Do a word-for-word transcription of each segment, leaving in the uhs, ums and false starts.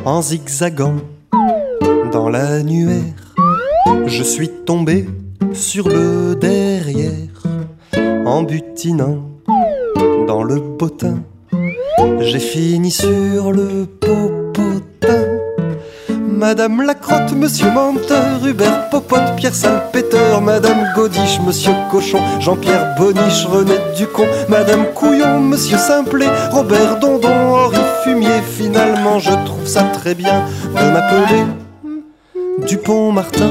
En zigzagant dans l'annuaire, je suis tombé sur le derrière. En butinant dans le bottin, j'ai fini sur le popotin. Madame la crotte, monsieur menteur, Hubert Popote, Pierre Salpêteur, Madame Godiche, monsieur Cochon, Jean-Pierre Boniche, René Ducon, Madame Couillon, monsieur Simplet, Robert Dondon, Henri Fumier. Finalement je trouve ça très bien de m'appeler Dupont-Martin.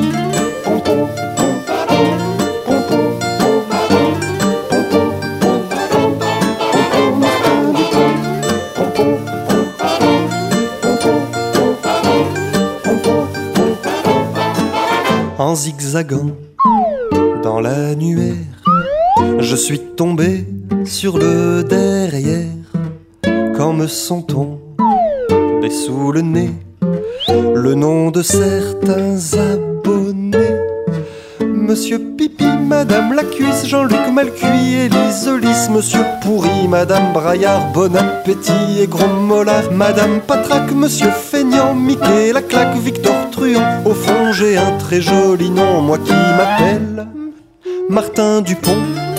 En zigzagant dans l'annuaire, je suis tombé sur le derrière. Quand me sont tombés sous le nez le nom de certains abonnés: Monsieur Pipi, Madame la Cuisse, Jean-Luc Malcuit, Élise Lys, Monsieur Pourri, Madame Braillard, Bon Appétit et Gros Mollard, Madame Patraque, Monsieur Feignant, Mickey la Claque, Victor Truand. Au fond j'ai un très joli nom, moi qui m'appelle Martin Dupont.